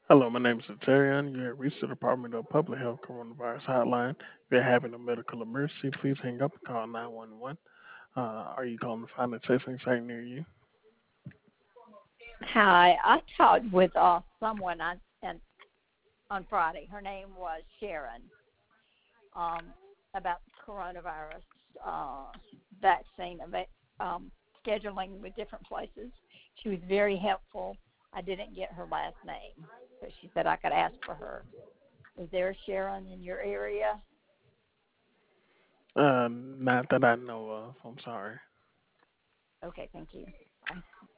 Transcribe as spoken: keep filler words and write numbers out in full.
Hello, my name is Terry. You have reached the Department of Public Health Coronavirus Hotline. If you're having a medical emergency, please hang up and call nine one one. Uh, are you calling to find a testing site near you? Hi, I talked with uh, someone on and on Friday. Her name was Sharon, um, about coronavirus uh, vaccine um, scheduling with different places. She was very helpful. I didn't get her last name, so she said I could ask for her. Is there a Sharon in your area? Uh, not that I know of. I'm sorry. Okay, thank you. Bye.